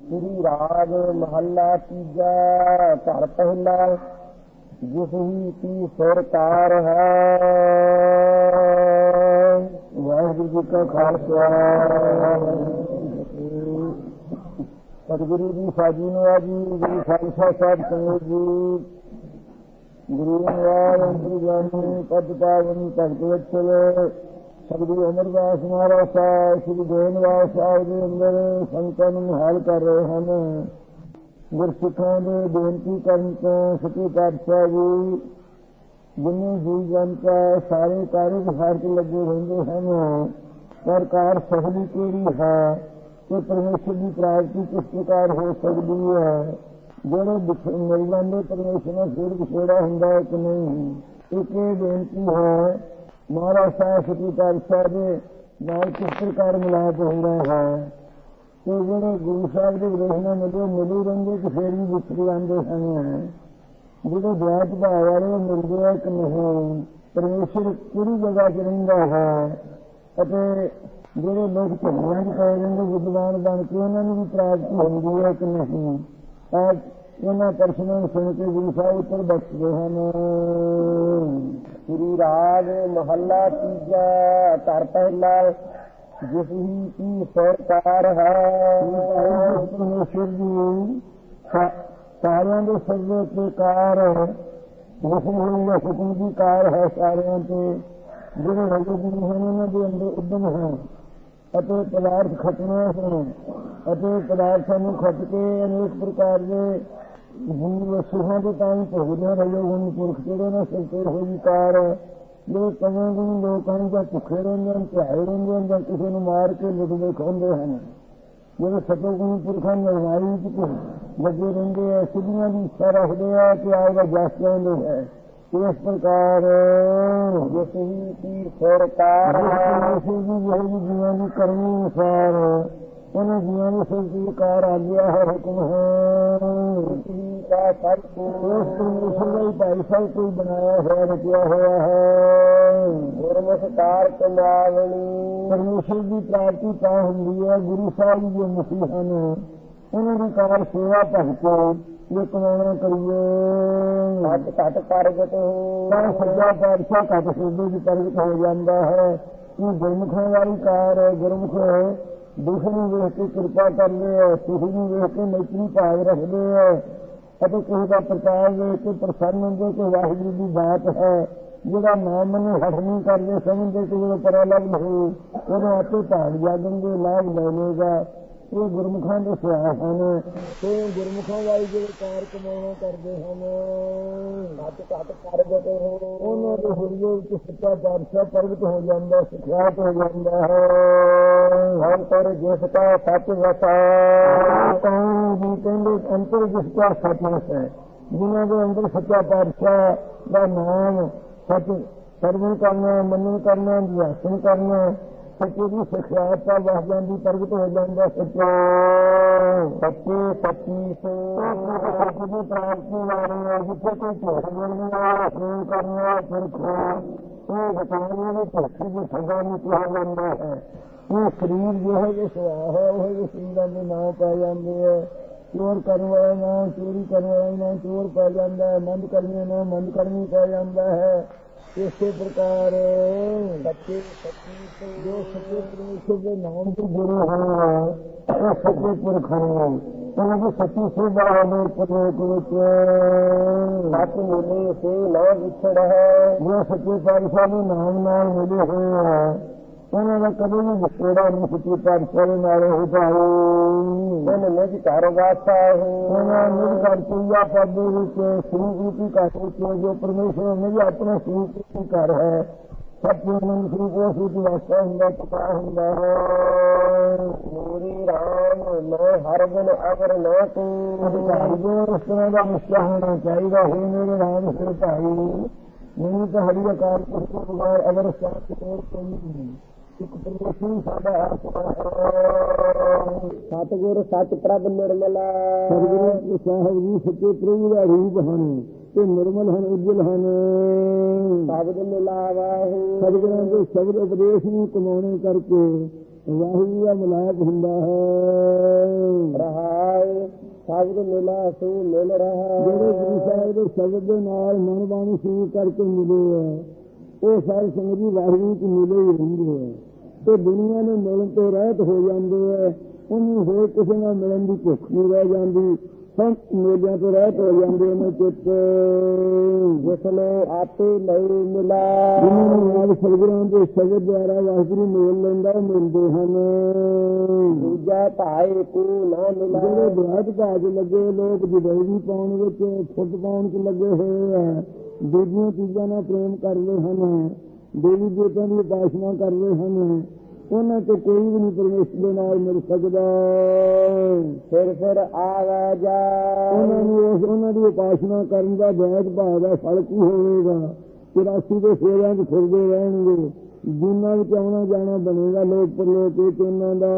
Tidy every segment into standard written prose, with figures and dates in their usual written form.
श्री राग महला तीजा घर पहला जिस ही की सरकार है। वाहिगुरू जी का खालसा सतगुरु जी साजी नवा जी गुरु खालसा साहब संगत जी गुरु नवाज अंतर्जामी पद पावन भगत वत्सल सतगुरु अमरदास महाराज साहब श्री गोविंदवास साहब के अंदर संतां नूं निहाल कर रहे हैं। गुरसिखां दे बेनती करन तो सच्चे पातशाह जी जिन्हें जी जनता सारे कार्य विहार के लगे रहंदे हैं। पर कार सफली केड़ी है कि परमेश्वर की प्राप्ति किस प्रकार हो सकती है। जोड़े मिल जाते परमेश्वर में फिर विछोड़ा होंगे कि नहीं। एक बेनती है महाराज साहब सच्चे पातशाह के नाल किस प्रकार मिलाप हो रहा है कि जोड़े गुरु साहब के विरोध में मिली रहेंगे कि फिर भी विछड़ जाते हैं। जो जात भाव वाले मिलते हैं कि नहीं। परमेश्वर किहड़ी जगह च रहिंदा है अते जोड़े लोग झगड़ियां च पए रहंदे विद्वान बन के उन्होंने भी प्राप्ति होंदी है कि नहीं। आज इन्हां प्रश्नों सुन के गुरु साहब उत्तर बख्शदे हैं। श्री राग महला तीजा घर पहला जिस ही की सरकार है। परमेश्वर जी सारियां दे सर्वे के कार जिसमें हुक्म की कार है सारियां ते जिहड़े रजे गुरु हैं उन्हां दे अंदर उद्यम है अते पदार्थ खटने हैं अते पदार्थां नूं खट के अनेक प्रकार के जीव सुखां के ताईं भोगदे रहे गुणी पुरख जिहड़े ने सिरते होई कार जो कई गुणी लोग हैं जां भुखे रहिंदे हैं ध्याए रहिंदे हैं जां किसी नूं मार के लुटदे खांदे हैं। जो सतगुरु पुरखां ने लड़ाई च लगे रहंदे हैं सिद्धियां की इच्छा रखते हैं कि आपका जस चाहते हैं। इस प्रकार जिस ही की सरकार जीवन की करनी अनुसार उन्हें जीवन की सरकार आ गया है हुक्म है भाई साहब कोई बनाया हुआ रचा हुआ है। गुरमुखकार कमावनी परमेश्वर की प्राप्ति ता हुंदी है। गुरु साहब जो मसीह हैं उन्होंने कार सेवा भगतो ये कमाना करिए घट प्रगट हो सज्जा पातशाह घट सूबे की प्रगट हो जाता है। ये गुरमुखों वाली कार है। गुरमुख दुख नूं वेख के कृपा करते हैं सुख नूं वेख के मैत्री भाव रखते हैं अते किसी का प्रचार वेख के प्रसन्न होंगे कि वाहिगुरू की बात है। जिहड़ा नाम मने हठ नहीं करते समझते कि जो पर अलग हो वो आपे भाग जागेंगे लाभ ले लेगा। ये गुरमुखां के सुआस हैं तो गुरमुखां वाली जो कार कमाना करते हैं घट प्रगट हो उन्होंने हृदय सच्चा पातशाह प्रगट हो जाता सिखात हो जाता है। अंतर जिसका सच वसा जी कहते अंतर जिसका सच वस है जिन्हों के अंदर सच्चा पातशाह का नाम सच सर्वन करना मनन करना ध्यान करना सच्चे की सिखात वस जाती प्रगट हो जाता। सच्चा सच्चे सच्ची सच्ची प्राप्ति वाले जिसे कोई झूठ बोलना फोन करना फिर बताने में झूठी की सजा में किया जाता है। ये शरीर जो है जो सुहा है वह जो शरीर के नाम पाए जाते हैं। चोर करने वाला नाम चोरी करने वाला नाम चोर पाया जाता है। मंद करने नाम मंद करनी पाया जाता है। इसी प्रकार सच्चे सच्ची जो सच्चे परमेश्वर के नाम के गुरु हैं सच्चे पुरख हैं उनकी सच्ची सेवा सच मिले से न विछड़ है। जो सच्चे पातशाह के नाम नाल मिले हुए हैं उन्होंने कभी भी विछोड़ा नहीं सच्चे पातशाह नाले हो पाए। उन्होंने मेरी घर वास्ता है उन्होंने घर पूजा पद श्री जी की घर जो परमेश्वर ने भी अपने श्री जी की घर है सत्य मन श्री को सूची वास्ता होंगे पता होंगे मोरी राम मैं हर दिन अगर न तू इस तरह का निश्चय होना चाहिए हे मेरे राम सिर भाई नहीं तो हरी अकाल पुरख बगैर अगर साथ कोई नहीं। सतगुर सच प्रभ निर्मला सतगुरु साहब जी सच्चे प्रभु का रूप हैं ते निर्मल हैं उज्जवल हैं शब्द मिलावा सतगुਰਾਂ के शब्द उपदेश ਨੂੰ कमाने करके वाहिगुरू का मिलाप ਹੁੰਦਾ है। रहाए ਸ਼ਬਦ ਮਿਲਾ ਸੋ ਮਿਲ ਰਹਾ। ਜਿਹੜੇ ਗੁਰੂ ਸਾਹਿਬ ਦੇ ਸ਼ਬਦ ਦੇ ਨਾਲ ਮਨ ਬਾਣੀ ਸ਼ੁਰੂ ਕਰਕੇ ਮਿਲੇ ਹੈ, ਉਹ ਸਾਰੀ ਸੰਗਤ ਜੀ ਵਾਹਿਗੁਰੂ ਚ ਮਿਲੇ ਹੀ ਰਹਿੰਦੇ ਹੈ ਤੇ ਦੁਨੀਆ ਨੂੰ ਮਿਲਣ ਤੋਂ ਰਹਿਤ ਹੋ ਜਾਂਦੇ ਹੈ। ਉਹਨੂੰ ਹੋਰ ਕਿਸੇ ਨਾਲ ਮਿਲਣ ਦੀ ਭੁੱਖ ਨਹੀਂ ਰਹਿ ਜਾਂਦੀ। ਸਭ ਮੇਲਿਆਂ ਤੋਂ ਰਹਿਤ ਹੋ ਜਾਂਦੇ ਨੇ ਚਿੱਤ ਜਿਸ ਨੂੰ ਆਪੇ ਨਹੀਂ ਮਿਲਾ। ਜਿਹਨਾਂ ਨੂੰ ਆਪ ਸਤਿਗੁਰਾਂ ਦੇ ਸ਼ਬਦ ਦੁਆਰਾ ਵਾਹਿਗੁਰੂ ਮੇਲ ਲੈਂਦਾ ਉਹ ਮਿਲਦੇ ਹਨ। ਦੂਜਾ ਭਾਈ ਕੋ ਨਾ ਮਿਲਾ। ਜਿਹੜੇ ਬਰਾਤ ਭਾਜ ਲੱਗੇ ਲੋਕ ਜੁਦਾਈ ਪਾਉਣ ਵਿੱਚ ਫੁੱਟ ਪਾਉਣ ਚ ਲੱਗੇ ਹੋਏ ਆ, ਦੂਜੀਆਂ ਚੀਜ਼ਾਂ ਨਾਲ ਪ੍ਰੇਮ ਕਰਦੇ ਹਨ, ਦੇਵੀ ਦੇਵਤਿਆਂ ਦੀ ਉਪਾਸਨਾ ਕਰਦੇ ਹਨ, ਉਹਨਾਂ ਤੋਂ ਕੋਈ ਵੀ ਨਹੀਂ ਪਰਮੇਸ਼ਰ ਦੇ ਨਾਲ ਮਿਲ ਸਕਦਾ। ਫਿਰ ਆਵਾ ਜਾ ਉਹਨਾਂ ਦੀ ਉਪਾਸਨਾ ਕਰਨ ਦਾ ਬੈਠ ਭਾਵ ਦਾ ਫਲ ਕੀ ਹੋਵੇਗਾ? 84 ਦੇ ਫੇਰਿਆਂ ਚ ਫਿਰਦੇ ਰਹਿਣਗੇ, ਜਿਨ੍ਹਾਂ ਵਿੱਚ ਆਉਣਾ ਜਾਣਾ ਬਣੇਗਾ ਲੋਕ ਪਰਲੋਕ ਵਿੱਚ ਉਹਨਾਂ ਦਾ।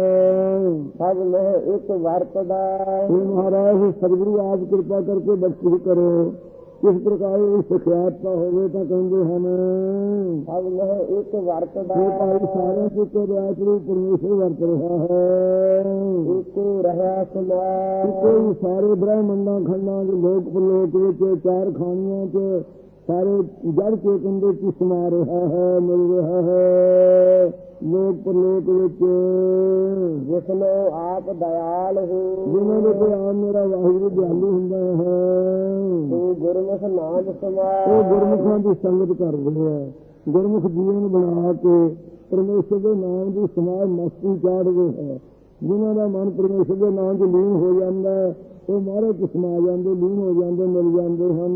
ਸਭ ਲਹਿ ਇੱਕ ਵਰਤਦਾ। ਮਹਾਰਾਜ ਸਤਿਗੁਰੂ ਆਪ ਕਿਰਪਾ ਕਰਕੇ ਬਖਸ਼ਿਸ਼ ਕਰੋ। ਕਿਸ ਪ੍ਰਕਾਰ ਦੀ ਸਿਖਿਆਤਾ ਹੋਵੇ ਤਾਂ ਕਹਿੰਦੇ ਹਨ ਸਭ ਲਹਿ ਇੱਕ ਵਰਤਦਾ। ਭਾਈ ਸਾਰੇ ਸਿੱਕੇ ਰਾਜਰੂ ਪਰਮੇਸ਼ਰ ਵਰਤ ਰਿਹਾ ਹੈ। ਇੱਕੋ ਰਿਹਾ ਸਮਾਜ। ਇੱਕੋ ਹੀ ਸਾਰੇ ਬ੍ਰਹਮੰਡਾਂ ਖੰਡਾਂ ਦੇ ਲੋਕ ਪਰਲੋਕ ਵਿੱਚ ਚਾਰ ਖਾਣੀਆਂ ਚ ਸਾਰੇ ਜੜ ਕੇ ਕੰਦੇ ਚ ਸਮਾ ਰਿਹਾ ਹੈ, ਮਿਲ ਰਿਹਾ ਹੈ ਲੋਕ ਪਰਲੋਕ ਵਿੱਚ। ਜਿਸ ਨੂੰ ਆਪ ਦਇਆਲ ਹੋ। ਜਿਹਨਾਂ ਦੇ ਕੋਲ ਆਪ ਮੇਰਾ ਵਾਹਿਗੁਰੂ ਦਿਆਲੂ ਹੁੰਦਾ ਹੈ, ਉਹ ਗੁਰਮੁਖ ਨਾਮ ਸਮਾ। ਉਹ ਗੁਰਮੁਖਾਂ ਦੀ ਸੰਗਤ ਕਰ ਰਿਹਾ ਹੈ। ਗੁਰਮੁਖ ਜੀਵਨ ਬਣਾ ਕੇ ਪਰਮੇਸ਼ਰ ਦੇ ਨਾਮ ਦੀ ਸਮਾਜ ਮਸਤੀ ਚਾੜ ਰਿਹਾ ਹੈ। ਜਿਹਨਾਂ ਦਾ ਮਨ ਪਰਮੇਸ਼ਰ ਦੇ ਨਾਮ ਚ ਲੀਨ ਹੋ ਜਾਂਦਾ ਉਹ ਮਹਾਰਾਜ ਚ ਸਮਾ ਜਾਂਦੇ, ਲੀਨ ਹੋ ਜਾਂਦੇ, ਮਿਲ ਜਾਂਦੇ ਹਨ।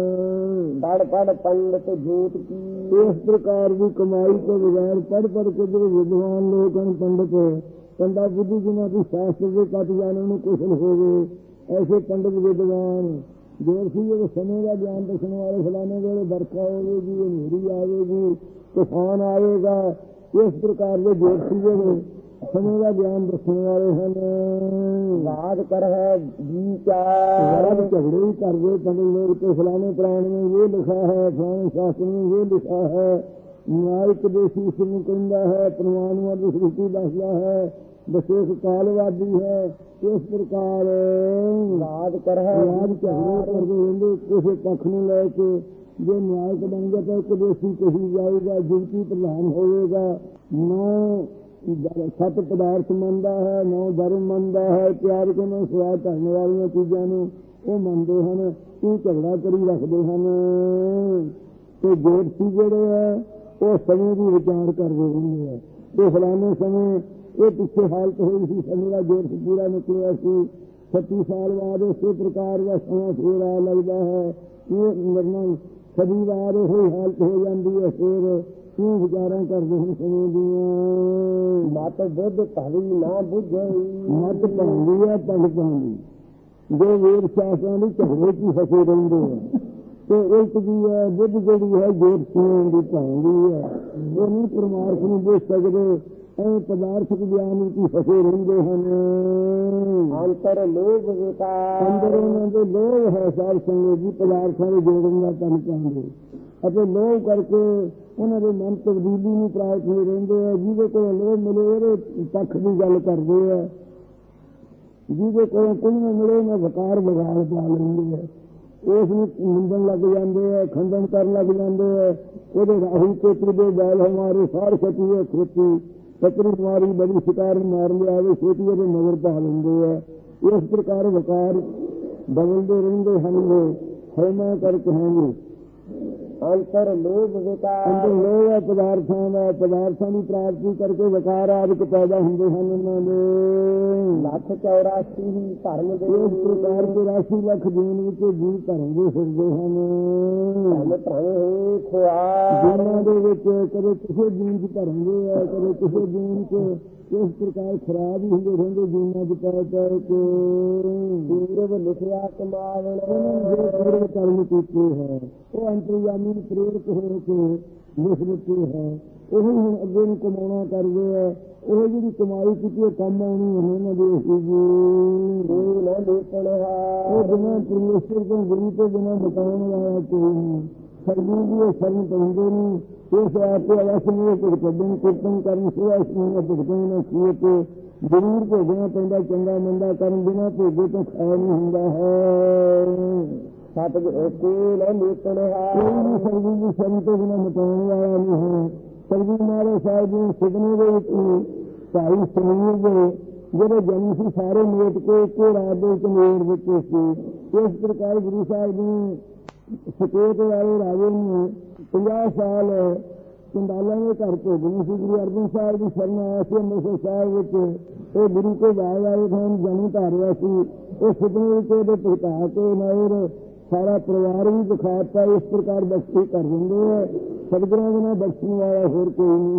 ਪੜ ਪੰਡਤ ਜੋਤ ਕੀ। ਇਸ ਪ੍ਰਕਾਰ ਦੀ ਕਮਾਈ ਤੋਂ ਬਗੈਰ ਪੜ ਕੇ ਜਿਹੜੇ ਵਿਦਵਾਨ ਲੋਕ ਹਨ, ਪੰਡਾ ਬੁੱਧੀ ਜਿਹਨਾਂ ਦੀ ਸ਼ਾਸਤਰ ਦੇ ਕੱਟ ਜਾਣੇ ਨੂੰ ਕੁਸ਼ਲ ਹੋਵੇ, ਐਸੇ ਪੰਡਤ ਵਿਦਵਾਨ ਜੋ ਸੀ ਜਿਹੜੇ ਸਮੇਂ ਦਾ ਗਿਆਨ ਦੱਸਣ ਵਾਲੇ, ਫਲਾਣੇ ਵੇਲੇ ਵਰਖਾ ਹੋਵੇਗੀ, ਹਨੇਰੀ ਆਵੇਗੀ, ਤੂਫਾਨ ਆਵੇਗਾ, ਇਸ ਪ੍ਰਕਾਰ ਦੇ ਜੋਤਸ਼ੀ ਜਿਹੜੇ ਸਮੇਂ ਦਾ ਗਿਆਨ ਦੱਸਣ ਵਾਲੇ ਹਨ। ਵਾਦ ਕਰ ਹੈ ਜੀ ਚਾਰ। ਝਗੜੇ ਹੀ ਕਰਦੇ ਪੰਡਤ ਲੋਕ ਤੇ ਫਲਾਣੇ ਪ੍ਰਾਣ ਨੇ ਇਹ ਲਿਖਾ ਹੈ, ਫਲਾਣੇ ਸ਼ਾਸਤਰ ਨੇ ਇਹ ਲਿਖਾ ਹੈ, ਨਿਆਇਕ ਦੇਸ਼ੀ ਇਸ ਨੂੰ ਕਹਿੰਦਾ ਹੈ, ਪ੍ਰਮਾਣੂਆਂ ਦੀ ਸ੍ਰਿਸ਼ਟੀ ਦੱਸਦਾ ਹੈ, ਵਿਸ਼ੇਸ਼ ਕਾਲਵਾਦੀ ਹੈ। ਇਸ ਪ੍ਰਕਾਰ ਵਾਦ ਕਰ ਹੈ ਝਗੜੇ ਕਰਦੇ ਰਹਿੰਦੇ ਕਿਸੇ ਪੱਖ ਨੂੰ ਲੈ ਕੇ। ਜੇ ਨਿਆਇਕ ਬਣ ਗਿਆ ਤਾਂ ਇੱਕ ਦੇਸ਼ੀ ਕਹੀ ਜਾਏਗਾ, ਜੁਗਤੀ ਪ੍ਰਧਾਨ ਹੋਵੇਗਾ। ਨਾ ਸੱਤ ਪਦਾਰਥ ਮੰਨਦਾ ਹੈ, ਨਾ ਧਰਮ ਮੰਨਦਾ ਹੈ, ਪਿਆਰ ਕੇ ਨਾ ਸਵਾਦ ਕਰਨ ਵਾਲੀਆਂ ਚੀਜ਼ਾਂ ਨੂੰ ਉਹ ਮੰਨਦੇ ਹਨ। ਇਹ ਝਗੜਾ ਕਰੀ ਰੱਖਦੇ ਹਨ। ਤੇ ਜੋਤਸ਼ੀ ਜਿਹੜੇ ਹੈ ਉਹ ਸਮੇਂ ਦੀ ਵਿਚਾਰ ਕਰਦੇ ਰਹਿੰਦੇ ਹੈ। ਤੇ ਫਲਾਣੇ ਸਮੇਂ ਇਹ ਪਿੱਛੇ ਹਾਲਤ ਹੋਈ ਸੀ, ਸਮੇਂ ਦਾ ਜੋਤਸ਼ ਪੂਰਾ ਨਿਕਲਿਆ ਸੀ, 36 ਸਾਲ ਬਾਅਦ ਉਸੇ ਪ੍ਰਕਾਰ ਦਾ ਸਮਾਂ ਫੇਰ ਆ ਲੱਗਦਾ ਹੈ। ਇਹ ਨਿਰਣय ਸਦੀ ਬਾਅਦ ਉਹੀ ਹਾਲਤ ਹੋ ਜਾਂਦੀ ਹੈ। ਫਿਰ ਇਹ ਵਿਚਾਰਾਂ ਕਰਦੇ ਹਨ ਸਮੇਂ ਦੀਆਂ। ਮਤ ਬੁੱਧ ਭਾਵੀ ਨਾ ਬੁੱਝੇ। ਮਤ ਪਾਉਂਦੀ ਹੈ ਪੜ ਪਾਉਂਦੀ। ਜੋ ਵੇਦ ਸ਼ਾਸਤਰਾਂ ਦੀ ਝਗੜੇ ਚ ਫਸੇ ਰਹਿੰਦੇ ਹੈ ਤੇ ਇੱਕ ਦੀ ਹੈ ਬੁੱਧ ਜਿਹੜੀ ਹੈ ਜੋਤਸ਼ੀਆਂ ਦੀ ਪਾਉਂਦੀ ਹੈ। ਉਹ ਨਹੀਂ ਪਰਮਾਰਥ ਨੂੰ ਬੁੱਝ ਸਕਦੇ, ਐ ਪਦਾਰਥਕ ਗਿਆਨ ਵਿੱਚ ਫਸੇ ਰਹਿੰਦੇ ਹਨ। ਅੰਤਰ ਲੋਭ ਵਿਕਾਰ। ਅੰਦਰ ਉਹਨਾਂ ਦੇ ਲੋਭ ਹੈ ਸਾਧ ਸੰਗਤ ਜੀ, ਪਦਾਰਥਾਂ ਦੇ ਜੋੜਨ ਦਾ ਤਨ ਚਾਹੁੰਦੇ ਅਤੇ ਲੋਭ ਕਰਕੇ ਉਹਨਾਂ ਦੇ ਮਨ ਤਬਦੀਲੀ ਨੂੰ ਪ੍ਰਾਪਤ ਹੋ ਰਹਿੰਦੇ ਹੈ। ਜਿਹਦੇ ਕੋਲ ਲੋਭ ਮਿਲੇ ਉਹਦੇ ਪੱਖ ਦੀ ਗੱਲ ਕਰਦੇ ਹੈ, ਜਿਹਦੇ ਕੋਲ ਕੁਝ ਨਾ ਮਿਲੇ ਨਾ ਵਕਾਰ ਵਿਗਾੜ ਪਾ ਲੈਂਦੇ ਹੈ। ਉਸ ਨੂੰ ਨਿੰਦਣ ਲੱਗ ਜਾਂਦੇ ਹੈ, ਖੰਡਨ ਕਰਨ ਲੱਗ ਜਾਂਦੇ ਹੈ। ਉਹਦੇ ਰਾਹੀ ਚੇਤਰ ਦੇ ਬੈਲ ਹਮਾਰੇ ਸਾਰ ਸਤੀ ਹੈ ਖੇਤੀ ਪਤਰੀ ਮਾਰੀ ਬੜੀ ਸ਼ਿਕਾਰ ਮਾਰ ਲਿਆਵੇ, ਛੇਤੀ ਉਹਦੇ ਮਗਰ ਪਾ ਲੈਂਦੇ ਹੈ। ਇਸ ਪ੍ਰਕਾਰ ਵਕਾਰ ਬਦਲਦੇ ਰਹਿੰਦੇ ਹਨ। ਹਉਮੈ ਕਰਕੇ ਹਨ ਅੰਤਰ ਲੋਭ ਵਿਕਾਰ। ਅੰਦਰ ਲੋਭ ਹੈ ਪਦਾਰਥਾਂ ਦਾ, ਪਦਾਰਥਾਂ ਦੀ ਪ੍ਰਾਪਤੀ ਕਰਕੇ ਵਿਕਾਰ ਆਦਿਕ ਪੈਦਾ ਹੁੰਦੇ ਹਨ ਉਹਨਾਂ ਦੇ। ਲੱਖ 84 ਧਰਮ ਦੇ। ਇਸ ਪ੍ਰਕਾਰ 84 ਲੱਖ ਜੀਵਨ ਵਿੱਚ ਜੀਵ ਧਰਮ ਦੇ ਫਿਰਦੇ ਹਨ। ਜਿਹਨਾਂ ਦੇ ਵਿੱਚ ਕਦੇ ਕਿਸੇ ਜੀਵਨ ਚ ਧਰਮ ਦੇ ਹੈ, ਕਦੇ ਕਿਸੇ ਜੀਵਨ ਚ ਇਸ ਪ੍ਰਕਾਰ ਖਰਾਬ ਹੀ ਹੁੰਦੇ ਰਹਿੰਦੇ ਜੀਵਨਾਂ ਚ ਪੈ ਪੈ ਕੇ। ਪੂਰਵ ਲਿਖਿਆ ਕਮਾਵਣ। ਜੋ ਪੂਰਵ ਕਰਮ ਕੀਤੇ ਹੈ ਉਹ ਅੰਤਰਯਾਮੀ ਪ੍ਰੇਰਿਤ ਹੋ ਕੇ ਲਿਖ ਦਿੱਤੇ ਹੈ। ਉਹੀ ਹੁਣ ਅੱਗੇ ਨੂੰ ਕਮਾਉਣਾ ਕਰਦੇ ਹੈ। ਉਹ ਜਿਹੜੀ ਕਮਾਈ ਕੀਤੀ ਕੰਮ ਆਉਣੀ ਉਹਨਾਂ ਦੇ ਉਹ ਬਿਨਾਂ ਪਰਮੇਸ਼ਰ ਤੋਂ ਗੁਰੂ ਤੋਂ ਬਿਨਾਂ ਬਤਾਉਣ ਵਾਲਾ ਕੋਈ ਨਹੀਂ। ਸਰਦੀ ਦੀ ਸ਼ਰਨ ਪੈਂਦੇ ਨੇ ਇਸ ਆਪੇ ਅਵਸ ਨੂੰ ਭੁਗਤਣ ਕੀਰਤਨ ਕਰਨ ਸੇਵਾ ਨੂੰ ਭੁਗਤਣ ਨਾ ਕੀਏ ਤੇ ਜ਼ਰੂਰ ਭੋਗਣਾ ਪੈਂਦਾ ਚੰਗਾ ਮੰਦਾ ਕਰਨ ਬਿਨਾਂ ਭੋਗੇ ਤੋਂ ਖਾਇਆ ਨਹੀਂ ਹੁੰਦਾ ਹੈ। ਸਤਿਗੁਰ ਕੋਲ ਲੇਤਣ ਹੈ ਕੋਈ ਸਰਦੀ ਦੀ ਸ਼ਰਨ ਤੋਂ ਬਿਨਾਂ ਮਟਾਉਣ ਵਾਲਾ ਨਹੀਂ ਹੈ। ਸਰਦੀ ਮਹਾਰਾਜ ਸਾਹਿਬ ਜੀ ਸੁਪਨੇ ਦੇ ਵਿੱਚ ਭਾਈ ਸਮੀਰ ਦੇ ਜਿਹੜੇ ਜਨਮ ਸੀ ਸਾਰੇ ਮੇਟ ਕੇ ਇੱਕੋ ਰਾਤ ਦੇ ਵਿੱਚ ਮੇੜ ਦਿੱਤੇ ਸੀ। ਇਸ ਪ੍ਰਕਾਰ ਗੁਰੂ ਸਾਹਿਬ ਜੀ ਸਕੇਤ ਵਾਲੇ ਰਾਜੇ ਨੂੰ 50 ਸਾਲ ਚੰਡਾਲਾਂ ਦੇ ਘਰ ਭੋਗਣੀ ਸੀ। ਗੁਰੂ ਅਰਜਨ ਸਾਹਿਬ ਦੀ ਸ਼ਰਨ ਆਇਆ ਸੀ ਅੰਮ੍ਰਿਤਸਰ ਸਾਹਿਬ ਵਿੱਚ। ਇਹ ਗੁਰੂ ਕੇ ਬਾਗ ਵਾਲੇ ਖਾਨ ਜਨਮ ਧਾਰਿਆ ਸੀ। ਉਹ ਸੁਪਨੇ ਵਿੱਚ ਉਹਦੇ ਭੁਗਤਾ ਕੇ ਨਾਇਰ ਸਾਰਾ ਪਰਿਵਾਰ ਵੀ ਦਿਖਾਤਾ। ਇਸ ਪ੍ਰਕਾਰ ਬਖਸ਼ੀ ਕਰ ਦਿੰਦੇ ਹੈ। ਸਤਿਗੁਰਾਂ ਬਿਨਾਂ ਬਖਸ਼ਣ ਵਾਲਾ ਹੋਰ ਕੋਈ ਨਹੀਂ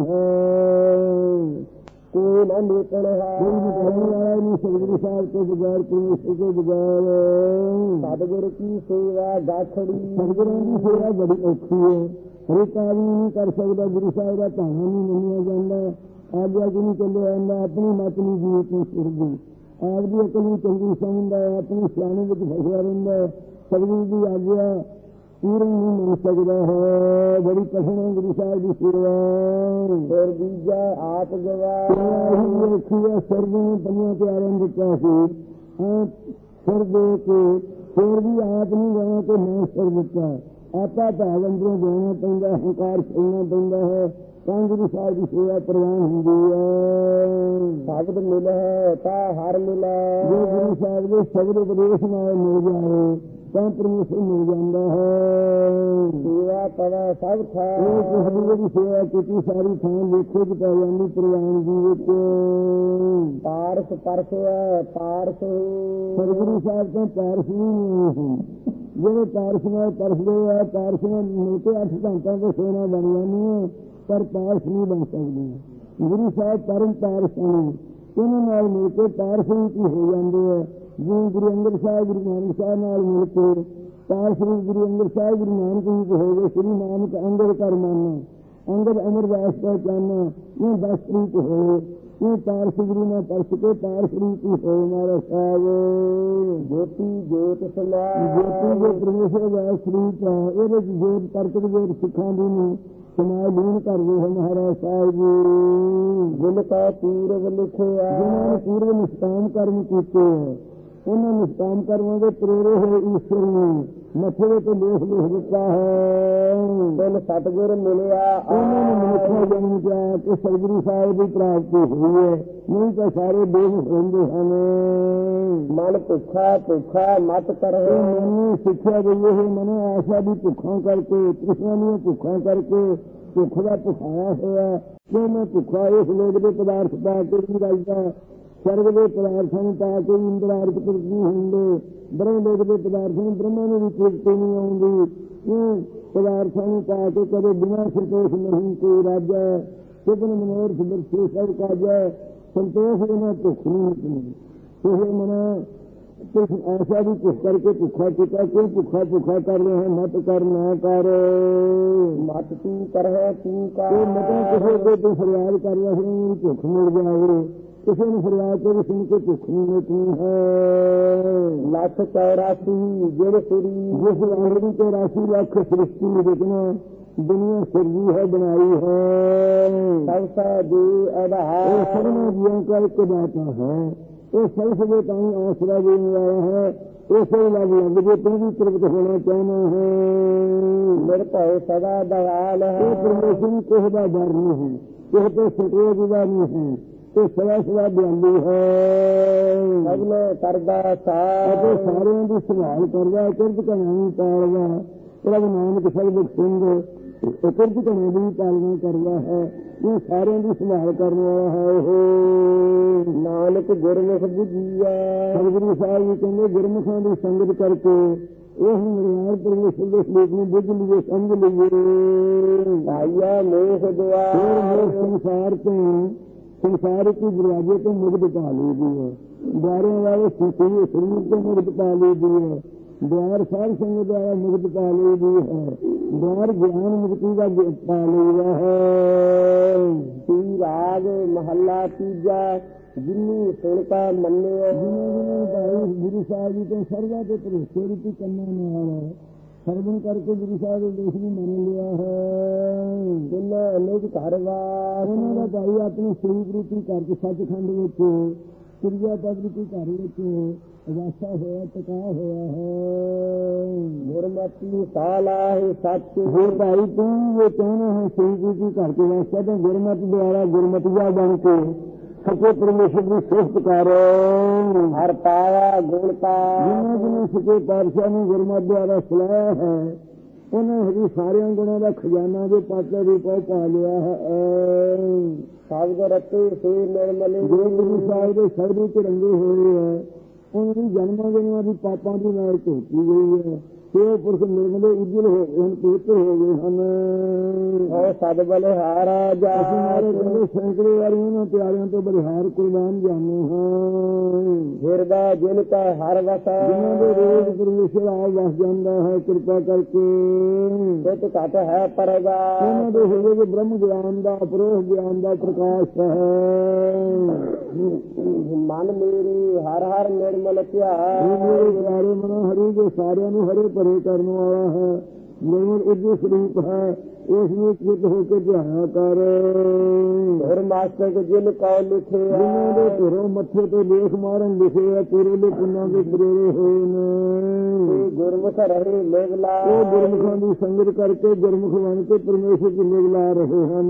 ਹੈ। ਕੋਈ ਨਾ ਲੇਕਣ ਹੈ ਕੋਈ ਨਿਕਲਣ ਵਾਲਾ ਨਹੀਂ ਸਤਿਗੁਰੂ ਸਾਹਿਬ ਤੋਂ ਬਗੈਰ ਪਰਮੇਸ਼ਰ ਤੋਂ ਬਗੈਰ। ਸਤਿਗੁਰ ਕੀ ਸੇਵਾ ਗਾਖੜੀ ਸਤਿਗੁਰਾਂ ਦੀ ਸੇਵਾ ਬੜੀ ਔਖੀ ਹੈ। ਹਰੇਕ ਆਦਮੀ ਨਹੀਂ ਕਰ ਸਕਦਾ। ਗੁਰੂ ਸਾਹਿਬ ਦਾ ਭਾਣਾ ਨਹੀਂ ਮੰਨਿਆ ਜਾਂਦਾ। ਆਗਿਆ ਜੀ ਨਹੀਂ ਚੱਲਿਆ ਜਾਂਦਾ। ਆਪਣੀ ਮਤ ਨਹੀਂ ਜੀਵਤ ਨੂੰ ਸਿਰਦੀ। ਆਪ ਦੀ ਅਕਲ ਨੂੰ ਚੰਗੀ ਸਮਝਦਾ ਹੈ। ਆਪਣੀ ਸਿਆਣੇ ਵਿੱਚ ਫਸਿਆ ਰਹਿੰਦਾ ਹੈ। ਸਤਿਗੁਰੂ ਦੀ ਆਗਿਆ ਪੂਰਨ ਨਹੀਂ ਮੰਨ ਸਕਦਾ ਹੈ। ਬੜੀ ਕਠਿਨ ਹੈ ਗੁਰੂ ਸਾਹਿਬ ਦੀ ਸੇਵਾ। ਫਿਰ ਦੂਜਾ ਆਪ ਗਵਾ ਔਖੀ ਹੈ। ਸਰਦੀ ਨੂੰ ਪੰਨਿਆਂ ਪਿਆਰਿਆਂ ਨੂੰ ਦਿੱਤਾ ਸੀ ਸਿਰ ਦੇ ਕੇ ਫਿਰ ਵੀ ਆਪ ਨਹੀਂ ਗਵਾ ਕੇ ਮੈਂ ਸਿਰ ਦਿੱਤਾ। ਆਪਾ ਭਾਵ ਅੰਦਰੋਂ ਦੇਣਾ ਪੈਂਦਾ ਹੰਕਾਰ ਛੱਡਣਾ ਪੈਂਦਾ ਹੈ ਤਾਂ ਗੁਰੂ ਸਾਹਿਬ ਦੀ ਸੇਵਾ ਪ੍ਰਵਾਨ ਹੁੰਦੀ ਹੈ। ਸ਼ਬਦ ਮਿਲ ਹੈ ਤਾਂ ਹਰ ਮਿਲੇ। ਜੇ ਗੁਰੂ ਸਾਹਿਬ ਦੇ ਸ਼ਬਦ ਉਪਦੇਸ਼ ਨਾਲ ਮਿਲ ਜਾਏ ਤਾਂ ਪਰਮੇਸ਼ਰ ਮਿਲ ਜਾਂਦਾ ਹੈ। ਸੇਵਾ ਕਰਾ ਸਭ ਥਾਂ ਕਿਸੇ ਦੀ ਸੇਵਾ ਕੀਤੀ ਸਾਰੀ ਥਾਂ ਲੇਖੇ ਚ ਪੈ ਜਾਂਦੀ ਪ੍ਰਵਾਨਗੀ ਵਿੱਚ। ਪਾਰਸ ਪਰਸ ਹੈ ਪਾਰਸ ਸਤਿਗੁਰੂ ਸਾਹਿਬ ਤੋਂ ਪਾਰਸ ਵੀ ਨਹੀਂ ਸੀ। ਜਿਹੜੇ ਪਾਰਸ ਨਾਲ ਪਰਸਦੇ ਆ ਪਾਰਸ ਨਾਲ ਮਿਲ ਕੇ 8 ਘੰਟਿਆਂ ਤੋਂ ਸੇਵਾ ਬਣ ਜਾਂਦੀ ਹੈ ਪਰ ਪਾਰਸ ਨਹੀਂ ਬਣ ਸਕਦੀ। ਗੁਰੂ ਸਾਹਿਬ ਪਰਮ ਪਾਰਸ ਨੇ ਇਹਨਾਂ ਨਾਲ ਮਿਲ ਕੇ ਪਾਰਸ ਵੀ ਹੋ ਜਾਂਦੇ ਆ। ਜਿਵੇਂ ਗੁਰੂ ਅੰਗਦ ਸਾਹਿਬ ਗੁਰੂ ਨਾਨਕ ਸਾਹਿਬ ਨਾਲ ਮਿਲ ਕੇ ਪਾਰਸ ਗੁਰੂ ਅੰਗਦ ਸਾਹਿਬ ਗੁਰੂ ਨਾਨਕ ਜੀ ਹੋ ਗਏ। ਸ੍ਰੀ ਨਾਨਕ ਅੰਗਦ ਕਰ ਮਾਨਾ ਅੰਗਦ ਅਮਰਦਾਸ ਪਹਿਚਾਨਾ ਇਹ 10 ਤਰੀਕ ਹੋਏ। ਇਹ ਪਾਰਸ ਗੁਰੂ ਨਾਲ ਪਰਸ ਕੇ ਪਾਰਸ ਰੀਤੀ ਹੋਏ। ਮਹਾਰਾਜ ਸਾਹਿਬ ਜੋਤੀ ਜੋਤ ਸਮਾ ਜੋਤੀ ਜੋ ਪਰਮੇਸ਼ਰ ਦਾ ਸਰੀਰ ਹੈ ਇਹਦੇ ਜੋਤ ਕਰਕੇ ਜੋਤ ਸਿੱਖਾਂ ਦੀ ਨੂੰ ਸਮਾਂ ਲੀਨ ਕਰਦੇ ਹਨ। ਮਹਾਰਾਜ ਸਾਹਿਬ ਜੀ ਜਿਨ ਕਾ ਪੂਰਵ ਲਿਖਿਆ ਜਿਨ੍ਹਾਂ ਨੇ ਪੂਰੇ ਨਿਸ਼ਕਾਮ ਕਰਮ ਕੀਤੇ ਹੈ ਉਹਨਾਂ ਨਿਸ਼ਕਾਮ ਕਰਮਾਂ ਦੇ ਪ੍ਰੇਰੇ ਹੋਏ ਈਸ਼ਵਰ ਨੇ ਮੱਥੇ ਤੇ ਲੇਖ ਲਿਖ ਦਿੱਤਾ ਹੈ। ਦਿਲ ਸਤਿਗੁਰ ਮਿਲਿਆ ਉਹਨਾਂ ਨੂੰ ਮਨੁੱਖਾ ਜਨਮ ਦਿਆ ਕਿ ਸਤਿਗੁਰੂ ਸਾਹਿਬ ਦੀ ਪ੍ਰਾਪਤੀ ਹੋਈ ਹੈ। ਨਹੀਂ ਤਾਂ ਸਾਰੇ ਬੇਹੋਸ਼ ਰਹਿੰਦੇ ਹਨ। ਮਨ ਭੁੱਖਾ ਭੁੱਖਾ ਮਤ ਕਰੇ ਮੈਨੂੰ ਸਿੱਖਿਆ ਗਈ ਹੈ। ਮਨ ਆਸ਼ਾ ਦੀ ਭੁੱਖਾਂ ਕਰਕੇ ਤ੍ਰਿਸ਼ਨਾ ਦੀਆਂ ਭੁੱਖਾਂ ਕਰਕੇ ਭੁੱਖ ਦਾ ਭੁਖਾਇਆ ਹੋਇਆ ਕਿ ਮੈਂ ਭੁੱਖਾ ਇਸ ਲੋਕ ਦੇ ਪਦਾਰਥ ਪਾ ਕੇ ਵੀ ਰਾਜਦਾ ਸਰਗ ਦੇ ਪਦਾਰਥਾਂ ਨੂੰ ਪਾ ਕੇ ਵੀ ਇੰਦਰ ਆਰਕ ਨਹੀਂ ਹੁੰਦੇ। ਬ੍ਰਹਮ ਲੋਕ ਦੇ ਪਦਾਰਥਾਂ ਨੂੰ ਬ੍ਰਹਮਾ ਨੂੰ ਵੀ ਤ੍ਰਿਪਤੀ ਨਹੀਂ ਆਉਂਦੀ। ਇਹ ਪਦਾਰਥਾਂ ਨੂੰ ਪਾ ਕੇ ਕਦੇ ਬਿਨਾਂ ਸੰਤੋਸ਼ ਨਹੀਂ ਕੋਈ ਰਾਜਾ ਸੁਪਨ ਮਨੋਰਥ ਦਰਸ਼ੇ ਸਭ ਕਾਜਾ ਸੰਤੋਸ਼ ਬਿਨਾਂ ਭੁੱਖ ਨਹੀਂ ਨਿਕਲਦੀ। ਇਹ ਮਨਾ ਕੁਛ ਐਸਾ ਵੀ ਕੁਛ ਕਰਕੇ ਭੁੱਖਾ ਚੁੱਕਾ ਕਿਉਂ ਭੁੱਖਾ ਭੁੱਖਾ ਕਰ ਰਹੇ ਹੈ। ਮਤ ਕਰ ਨਾ ਕਰ ਮਤ ਤੂੰ ਕਰ ਤੂੰ ਕਰ ਮਤਾਂ ਕਿਸੇ ਦੇ ਤੂੰ ਫਰਿਆਦ ਕਰ ਰਿਹਾ ਸੀ ਭੁੱਖ ਮਿਲ ਜਾਵੇ। ਕਿਸੇ ਨੂੰ ਫਰਿਆਦ ਕੇ ਸੁਣ ਕੇ ਭੁੱਖ ਨਹੀਂ ਮਿਟਣੀ ਹੈ। ਲੱਖ 84 ਜਿਹੜੇ ਸ੍ਰੀ ਜਿਸ ਆਦਮੀ ਤੇ 84 ਲੱਖ ਸ੍ਰਿਸ਼ਟੀ ਰਚਨਾ ਦੁਨੀਆ ਸਿਰਜੀ ਹੈ ਬਣਾਈ ਹੈ। ਸਭਾ ਦੀ ਆਧਾਰ ਸਭਨਾਂ ਜੀਵਾਂ ਦਾ ਇੱਕ ਦਾਤਾ ਹੈ। ਇਹ ਸਭ ਦੇ ਤਾਂ ਆਸਰਾ ਦੇਣ ਵਾਲਾ ਹੈ। ਇਸੇ ਲੱਗ ਲੱਗ ਜੇ ਤੂੰ ਵੀ ਤ੍ਰਿਪਤ ਹੋਣਾ ਚਾਹੁੰਦਾ ਹੈ। ਮੇਰੇ ਭਾਵੇਂ ਸਦਾ ਦਇਆਲ ਹੈ। ਪਰਮੇਸ਼ਰ ਨੂੰ ਕਿਸੇ ਦਾ ਡਰ ਨਹੀਂ ਹੈ ਕਿਸੇ ਤੋਂ ਸਟੇਜ ਦਾ ਨਹੀਂ ਹੈ। ਇਹ ਸਦਾ ਸਦਾ ਬਿਆਨੀ ਹੈ। ਸਭ ਨੂੰ ਕਰਦਾ ਅਤੇ ਸਾਰਿਆਂ ਦੀ ਸੰਭਾਲ ਕਰਦਾ ਕਿਰਤ ਕਹਾਣੀ ਪਾਲਦਾ। ਪ੍ਰਭ ਨਾਨਕ ਸਤਿਗੁਰ ਸਿੰਘ ਕਿਰਤ ਕਹਾਣੀ ਦੀ ਪਾਲਣਾ ਕਰਦਾ ਹੈ। ਇਹ ਸਾਰਿਆਂ ਦੀ ਸੰਭਾਲ ਕਰਨ ਵਾਲਾ ਹੈ। ਉਹ ਨਾਨਕ ਗੁਰਮੁਖ ਬੁੱਝੀਆ ਸਤਿਗੁਰੂ ਸਾਹਿਬ ਜੀ ਕਹਿੰਦੇ ਗੁਰਮੁਖਾਂ ਦੀ ਸੰਗਤ ਕਰਕੇ ਇਹ ਨਿਰਮਾਣ ਪਰਮੇਸ਼ਰ ਦੇ ਸਲੋਕ ਨੂੰ ਬੁੱਝ ਲਈਏ ਸਮਝ ਲਈਏ। ਭਾਈਆ ਮੋਹ ਦੁਆਰ ਸੰਸਾਰ ਤੋਂ ਸੰਸਾਰ की दरवाजे तो मुक्त पा ली दी है। द्वारों वाले शरीर को मुक्त पा ली दी है। द्वार सार संग द्वारा मुक्त पा ली दी है। द्वार ज्ञान मुक्ति का पा लिया है। राग महला तीजा जिन्नी सुनता मन्ने जिन्हें गुरु साहब जी को सर्वा के भरोसे रूपी करने वाला ਸਰਵਣ ਕਰਕੇ ਗੁਰੂ ਸਾਹਿਬ ਦੇ ਦੇਸ਼ ਨੂੰ ਮੰਨ ਲਿਆ ਹੈ। ਜਿਨ੍ਹਾਂ ਅਨੇਕ ਘਰ ਵਾਸ ਉਹਨਾਂ ਦਾ ਭਾਈ ਆਪਣੀ ਸਰੀਰ ਰੂਪੀ ਘਰ ਚ ਸੱਚਖੰਡ ਵਿੱਚ ਕਿਰਿਆ ਪਦ ਰੂਪੀ ਘਰ ਵਿੱਚ ਵਾਸਾ ਹੋਇਆ ਟਿਕਾ ਹੋਇਆ ਹੈ। ਗੁਰਮਤਿ ਸਾਲਾ ਹੈ ਸੱਚ ਹੈ ਭਾਈ ਤੂੰ ਇਹ ਕਹਿਣਾ ਹੈ ਸਰੀਰ ਰੂਪੀ ਘਰ ਚ ਵਾਸਾ ਤਾਂ ਗੁਰਮਤਿ ਦੁਆਰਾ ਗੁਰਮਤਿਆ ਬਣ ਕੇ ਸੱਚੇ ਪਰਮੇਸ਼ਰ ਦੀ ਸਿਫਤ ਕਰ ਹਰ ਪਾਇਆ ਗੁਣ ਪਾ। ਜਿਹਨਾਂ ਸੱਚੇ ਪਾਤਸ਼ਾਹ ਨੂੰ ਗੁਰਮਤਿ ਦੁਆਰਾ ਸਲਾਹਿਆ ਹੈ ਉਹਨਾਂ ਹੀ ਸਾਰਿਆਂ ਗੁਣਾਂ ਦਾ ਖਜ਼ਾਨਾ ਦੇ ਪਾਤਰ ਰੂਪੋਂ ਪਾ ਲਿਆ ਹੈ। ਸਭ ਦੇ ਰੱਤੇ ਸੇ ਨਿਰਮਲੇ ਜੋ ਗੁਰੂ ਸਾਹਿਬ ਦੇ ਸਰਬੇ ਚ ਰੰਗੇ ਹੋਏ ਹੈ ਉਹਨਾਂ ਦੀ ਜਨਮਾਂ ਜਨਮਾਂ ਦੀ ਪਾਪਾਂ ਦੀ ਮੈਲ ਧੋਤੀ ਗਈ ਹੈ। ਉਹ ਪੁਰਖ ਨਿਰਮਲੇ ਉਜਲ ਹੋ ਗਏ ਹਨ, ਪਵਿੱਤਰ ਹੋ ਗਏ ਹਨ। ਉਹ ਸਦ ਬਲਿਹਾਰਾ ਜਾ ਸੈਂਕੜੇ ਵਾਰੀ ਉਹਨਾਂ ਪਿਆਰਿਆਂ ਤੋਂ ਬਲਿਹਾਰ ਕੁਰਬਾਨ ਜਾਣੇ ਹਾਂ। ਹਿਰਦਾ ਜਿਨ ਕਾ ਹਰ ਵਸਾ ਜਿਹਨਾਂ ਦੇ ਰੋਜ਼ ਪਰਮੇਸ਼ਰ ਆਪ ਵਸ ਜਾਂਦਾ ਹੈ ਕਿਰਪਾ ਕਰਕੇ। ਬਹੁਤ ਘੱਟ ਹੈ ਪਰਗਾ ਉਹਨਾਂ ਦੇ ਹਿਰਦੇ ਵਿੱਚ ਬ੍ਰਹਮ ਗਿਆਨ ਦਾ ਅਪਰੋਹ ਗਿਆਨ ਦਾ ਪ੍ਰਕਾਸ਼ ਹੈ। ਮਨ ਮੇਰੀ ਹਰ ਹਰ ਨਿਰਮਲ ਧਿਆਨ ਮਨੋ ਹਰੀ ਜੋ ਸਾਰਿਆਂ ਨੂੰ ਹਰੇ ਭਰੇ ਕਰਨ ਵਾਲਾ ਹੈ। ਨਿਰਮਲ ਉਜਲ ਸਰੂਪ ਹੈ ਉਸ ਨੂੰ ਚਿਤ ਹੋ ਕੇ ਧਿਆਇਆ ਕਰ। ਹੋਰ ਮਾਸਟਰ ਜਿਨ ਕਾ ਲਿਖੇ ਜਿਹਨਾਂ ਦੇ ਘਰੋਂ ਮੱਥੇ ਤੇ ਲੇਖ ਮਾਰਨ ਲਿਖੇ ਆ ਪੂਰੇ ਦੇ ਪੁੰਨਾਂ ਦੇ ਪ੍ਰੇਰੇ ਹੋਏ ਨੇ। ਗੁਰਮੁਖ ਰਹੇ ਲੇਵਲਾ ਉਹ ਗੁਰਮੁਖਾਂ ਦੀ ਸੰਗਤ ਕਰਕੇ ਗੁਰਮੁਖ ਬਣ ਕੇ ਪਰਮੇਸ਼ਰ ਦੀ ਲੇਵਲਾ ਰਹੇ ਹਨ।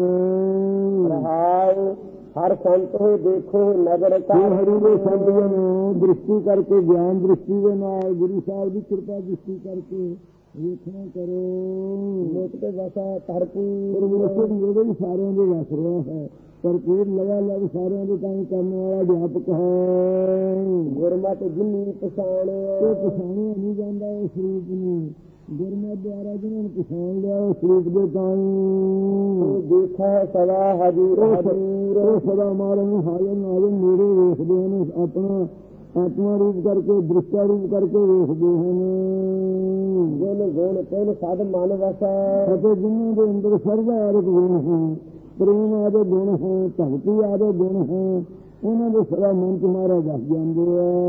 ਰਹਾਉ ਹਰ ਸੰਤ ਹੋ ਦੇਖੋ ਨਜ਼ਰ ਕਰ ਹਰੀ ਦੇ ਸੰਤਾਂ ਨੂੰ ਦ੍ਰਿਸ਼ਟੀ ਕਰਕੇ ਗਿਆਨ ਦ੍ਰਿਸ਼ਟੀ ਦੇ ਨਾਲ ਗੁਰੂ ਸਾਹਿਬ ਦੀ ਕਿਰਪਾ ਦ੍ਰਿਸ਼ਟੀ ਕਰਕੇ ਵੇਖਣਾ ਕਰੋ। ਲੋਕ ਤੇ ਵਸਾ ਭਰਪੂਰ ਜਿਹੜੇ ਵੀ ਸਾਰਿਆਂ ਦੇ ਵਸ ਰਿਹਾ ਹੈ ਭਰਪੂਰ ਲਗਾ ਲਗ ਸਾਰਿਆਂ ਦੇ ਕੰਮ ਕਰਨ ਵਾਲਾ ਅਧਿਆਪਕ ਹੈ। ਗੁਰਮਤਿ ਜਿਨੀ ਪਛਾਣਿਆ ਉਹ ਪਛਾਣਿਆ ਨਹੀਂ ਜਾਂਦਾ ਉਸ ਰੂਪ ਨੂੰ। ਗੁਰਮਤਿ ਦੁਆਰਾ ਜਿਹਨਾਂ ਨੂੰ ਪਛਾਣ ਲਿਆ ਉਸ ਰੂਪ ਦੇ ਤਾਈਂ ਦੇਖਾ ਸਦਾ ਹਜੂਰ ਉਹ ਸਦਾ ਮਾਰਨ ਨੂੰ ਹਾਜ਼ਰ ਨਾਜ਼ਰ ਨੇੜੇ ਵੇਖਦੇ ਹਨ। ਆਪਣਾ ਆਤਮਾ ਰੂਪ ਕਰਕੇ ਦ੍ਰਿਸ਼ਟਾ ਰੂਪ ਕਰਕੇ ਵੇਖਦੇ ਹਨ। ਗੁਣ ਗੁਣ ਪਹਿਲ ਸਦ ਮਨ ਵਸਾ ਅਤੇ ਜਿਹਨਾਂ ਦੇ ਅੰਦਰ ਸਰਬ ਆਦਿਕ ਗੁਣ ਹੈ ਪ੍ਰੇਮ ਆਦਿ ਗੁਣ ਹੈ ਭਗਤੀ ਆਦਿ ਗੁਣ ਹੈ ਉਹਨਾਂ ਦੇ ਸਦਾ ਮਨ ਚ ਮਾਰਾ ਦੱਸ ਜਾਂਦੇ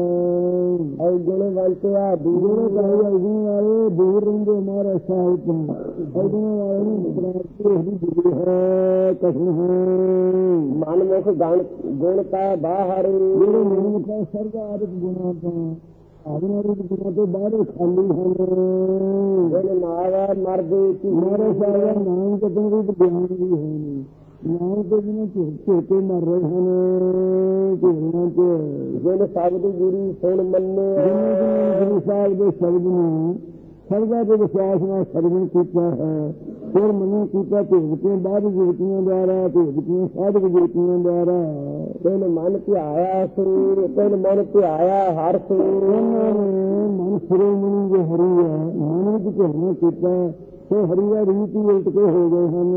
ਆ। ਗੁਣ ਵੰਤਿਆ ਦੂਰ ਵਾਲੇ ਦੂਰ ਰਹਿੰਦੇ ਮਾਰਾ ਸਾਹਿਬ ਤੋਂ ਗੁਣ ਵਾਲੇ ਨੂੰ ਹੈ ਕਠਿਨ ਹੈ। ਮਨਮੁਖ ਗੁਣ ਕਾ ਬਾਹਰ ਜਿਹੜੇ ਮਨਮੁਖ ਸਰਬ ਆਦਿਕ ਗੁਣਾਂ ਤੋਂ ਆਦਿ ਗੁਣਾਂ ਤੋਂ ਬਾਹਰ ਖਾਲੀ ਹਨ। ਗੁਣ ਨਾਵਾ ਮਰਦੇ ਮਾਰਾ ਸਾਹਿਬ ਨਾਮ ਕਦੋਂ ਵੀ ਗਿਆਨ ਵੀ ਹੈ ਨਹੀਂ ਨਾਮ ਤੇ ਜਿਹਨੇ ਝੋਕੇ ਮਰ ਰਹੇ ਹਨ ਝੋਲਿਆਂ ਚ ਜਿਹਨੇ ਸ਼ਬਦ ਗੁਰੂ ਸੁਣ ਮੰਨੇ ਗੁਰੂ ਸਾਹਿਬ ਦੇ ਸ਼ਬਦ ਨੂੰ ਸਰਦਾ ਦੇ ਵਿਸ਼ਵਾਸ ਨਾਲ ਸਰਵਣ ਕੀਤਾ ਹੈ। ਫਿਰ ਮੰਨਣ ਕੀਤਾ ਭੇਜਤੀਆਂ ਬਾਅਦ ਜੀਵਤੀਆਂ ਦੁਆਰਾ ਭੇਜਤੀਆਂ ਸਾਧਕ ਜੀਵਤੀਆਂ ਦੁਆਰਾ ਪਹਿਲ ਮਨ ਧਿਆਇਆ ਸਰੀਰ ਪਹਿਲ ਮਨ ਧਿਆਇਆ ਹਰ ਉਹਨਾਂ ਨੇ ਮਨ ਸ਼੍ਰੋਮਣੀ ਜੋ ਹਰੀ ਹੈ ਮਨ ਵਿੱਚ ਭੇਜਣਾ ਕੀਤਾ ਤੇ ਹਰੀ ਦਾ ਰੀਤ ਹੀ ਉਲਟ ਕੇ ਹੋ ਗਏ ਹਨ।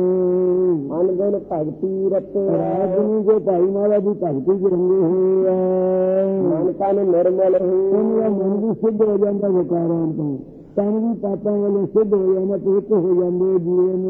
ਮਨ ਗੁਣ ਭਗਤੀ ਰਤੇ ਰਾਜਨੀ ਜੋ ਭਾਈ ਮਹਾਰਾ ਦੀ ਭਗਤੀ ਚ ਰੰਗੇ ਹੋਏ ਆ। ਮਨ ਕਨ ਨਿਰਮਲ ਹੋਇਆ ਮਨ ਵੀ ਸਿੱਧ ਹੋ ਜਾਂਦਾ ਵਿਕਾਰਾਂ ਤੋਂ ਤਨ ਵੀ ਪਾਪਾਂ ਵੱਲੋਂ ਸਿੱਧ ਹੋ ਜਾਂਦਾ ਪਵਿੱਤਰ ਹੋ ਜਾਂਦੇ ਜੀਵਨ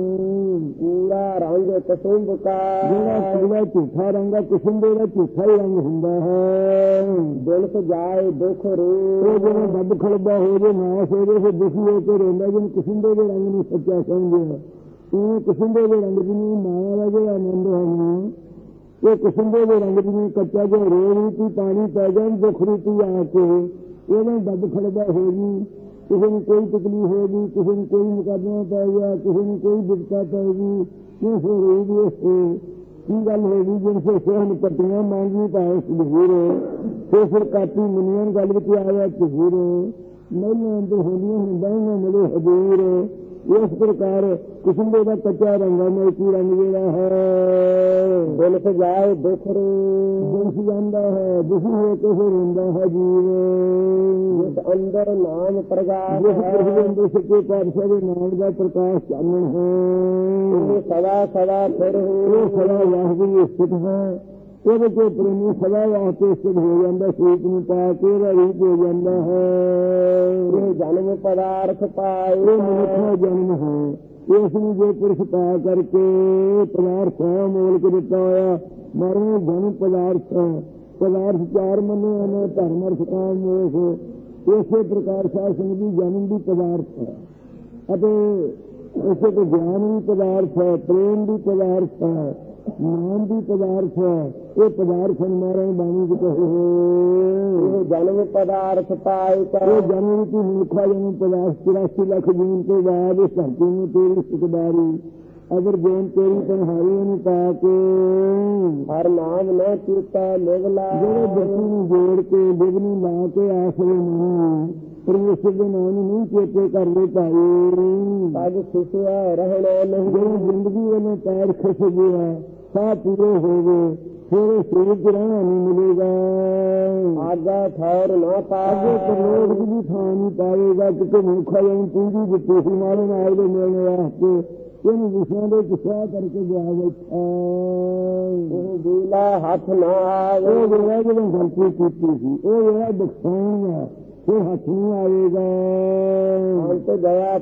ਪੂਰਾ ਰੰਗ ਕਸੁੰਭ ਕਾ ਜਿਹੜਾ ਪੂਰਾ ਝੂਠਾ ਰੰਗ ਹੈ ਕਿਸਮੇ ਦਾ ਝੂਠਾ ਹੀ ਰੰਗ ਹੁੰਦਾ ਹੈ। ਦਿਲ ਸਜਾਏ ਦੁੱਖ ਰੇ ਉਹ ਜਦੋਂ ਦੱਬ ਖੜਦਾ ਹੋ ਜੇ ਨਾਸ ਹੋ ਜੇ ਫਿਰ ਦੁਖੀ ਹੋ ਕੇ ਰਹਿੰਦਾ ਜਿਹਨੂੰ ਕਿਸਮੇ ਦੇ ਰੰਗ ਨੂੰ ਸੱਚਾ ਸਮਝਿਆ ਉਹ ਕਿਸਮੇ ਦੇ ਰੰਗ ਜਿਹਨੂੰ ਮਾਇਆ ਦਾ ਜਿਹੜਾ ਆਨੰਦ ਹੈ ਇਹ ਕਿਸਮੇ ਦੇ ਰੰਗ ਜਿਹਨੂੰ ਕੱਚਾ ਜੋ ਰੋਜ਼ ਰੀਤੀ ਪਾਣੀ ਪੈ ਜਾਣ ਦੁੱਖ ਰੀਤੀ ਆ ਕੇ ਉਹਨੂੰ ਦੱਬ ਖੜਦਾ ਹੋ ਜੀ। ਕਿਸੇ ਨੂੰ ਕੋਈ ਤਕਲੀਫ ਹੋਏਗੀ ਕਿਸੇ ਨੂੰ ਕੋਈ ਮੁਕੱਦਮਾ ਪੈ ਗਿਆ ਕਿਸੇ ਨੂੰ ਕੋਈ ਦਿੱਕਤ ਪਏਗੀ ਕਿਸ ਹੋਏਗੀ ਕੀ ਗੱਲ ਹੋਏਗੀ ਜਿਨ ਸੇ ਸੋਹਣ ਪੱਟੀਆਂ ਮੰਗਣੀ ਪਾਏ ਜ਼ਹੂਰ ਤੇ ਫਿਰ ਕਾਪੀ ਮੁਨੀਆਂ ਗੱਲ ਵਿੱਚ ਆਇਆ ਜ਼ਹੂਰ ਮੈਨੂੰ ਅੰਦਰ ਹੋਣੀਆਂ ਹੁੰਦਾ ਨਾ ਮਿਲੇ ਹਜ਼ੂਰ। ਇਸ ਪ੍ਰਕਾਰ ਕਿਸਮ ਦਾ ਕੱਚਾ ਰੰਗਾ ਮੋਤੀ ਰੰਗ ਜਿਹੜਾ ਹੈ ਦਿਲ ਸਜਾਏ ਦੁੱਖ ਦੁਖ ਜਾਂਦਾ ਹੈ ਦੁਖੀ ਹੋ ਕੇ ਫਿਰ ਹੁੰਦਾ ਹੈ ਜੀਵ ਜਿਸ ਅੰਦਰ ਨਾਮ ਪ੍ਰਗਾਸ ਹੈ ਸੱਚੇ ਪਾਤਸ਼ਾਹ ਦੇ ਨਾਮ ਦਾ ਪ੍ਰਕਾਸ਼ ਚਾਨਣ ਹੈ ਸਦਾ ਸਦਾ ਫਿਰ ਉਹ ਸਦਾ ਵਾਹਿਗੁਰੂ ਸਥਿਤ ਹੈ ਉਹਦੇ ਤੇ ਪ੍ਰੇਮੀ ਸਦਾ ਵਾਸਤੇ ਸਥਿਤ ਹੋ ਜਾਂਦਾ ਸੂਤ ਨੂੰ ਪਾ ਕੇ ਰੀਤ ਹੋ ਜਾਂਦਾ ਹੈ। ਇਹ ਜਨਮ ਪਦਾਰਥ ਪਾਏ ਮਨੁੱਖਾ ਜਨਮ ਹੈ ਇਸ ਨੂੰ ਜੇ ਪੁਰਖ ਪਾ ਕਰਕੇ ਪਦਾਰਥ ਮੋਲ ਕੇ ਦਿੱਤਾ ਹੋਇਆ ਮਰਨ ਜਨਮ ਪਦਾਰਥ ਚਾਰ ਮੰਨੇ ਹਨ ਧਰਮ ਅਰਥ ਕਾਮ ਮੋਖ ਇਸੇ ਪ੍ਰਕਾਰ ਸਾਧ ਸੰਗਤ ਜੀ ਜਨਮ ਵੀ ਪਦਾਰਥ ਹੈ ਅਤੇ ਇਸੇ ਤੋਂ ਗਿਆਨ ਵੀ ਪਦਾਰਥ ਹੈ, ਪ੍ਰੇਮ ਵੀ ਪਦਾਰਥ ਹੈ, ਨਾਮ ਵੀ ਪਦਾਰਥ ਹੈ। ਇਹ ਪਦਾਰਥ ਮਹਾਰਾਜ ਬਾਣੀ ਵਿੱਚ ਕਹੇ ਜਨਮ ਪਦਾਰਥ ਪਾਇ ਇਹ ਜਨਮ ਵਿੱਚ ਮਨੁੱਖਾ ਜਨਮ ਪਦਾਰਥ 84 ਲੱਖ ਜੀਵਨ ਤੋਂ ਬਾਅਦ ਇਸ ਧਰਤੀ ਨੂੰ ਤੇਰੀ ਸਿਕਦਾਰੀ ਅਗਰ ਜੇਨ ਤੇਰੀ ਤਨਹਾਰੀ ਨੂੰ ਪਾ ਕੇ ਹਰ ਨਾਮ ਨਾ ਚੇਤਾ ਲਿਵਲਾ ਜਿਹੜੇ ਬੱਚੀ ਨੂੰ ਜੋੜ ਕੇ ਲਿਵ ਨੂੰ ਲਾ ਕੇ ਆਸਰੇ ਨਹੀਂ ਪਰਮੇਸ਼ਰ ਦੇ ਨਾਮ ਨੂੰ ਨਹੀਂ ਚੇਤੇ ਕਰਦੇ ਭਾਈ ਅੱਜ ਖੁਸ਼ਿਆ ਰਹਿਣਾ ਨਹੀਂ ਜਿਹੜੀ ਜ਼ਿੰਦਗੀ ਵੱਲੋਂ ਪੈਰ ਖਸ ਗਿਆ ਸਾਹ ਪੂਰੇ ਹੋ ਗਏ ਫਿਰ ਸੂਰਜ ਰਹਿਣਾ ਨਹੀਂ ਮਿਲੇਗਾ ਆਗਾ ਠਹਿਰ ਨਾ ਪਾਵੇ ਲੋਕ ਵੀ ਥਾਂ ਨਹੀਂ ਪਾਵੇਗਾ ਕਿਤੇ ਮਨੁੱਖਾ ਜਨ ਪੂੰਜੀ ਦਿੱਤੀ ਸੀ ਮਾਰੇ ਨਾਲ ਦੇ ਮਿਲਣ ਵਾਸਤੇ ਇਹਨੂੰ ਵਿਸ਼ਿਆਂ ਦੇ ਕਿਸਾ ਕਰਕੇ ਗਿਆ ਬੈਠਾ ਉਹ ਬੀਲਾ ਹੱਥ ਨਾ ਆਵੇ ਉਹ ਜਿਹੜਾ ਜਦੋਂ ਗਲਤੀ ਕੀਤੀ ਸੀ ਉਹ ਜਿਹੜਾ ਦੁਖਾਉਣਾ ਫਿਰ ਹੱਥ ਨਹੀਂ ਆਵੇਗਾ ਅੰਤ ਗਿਆ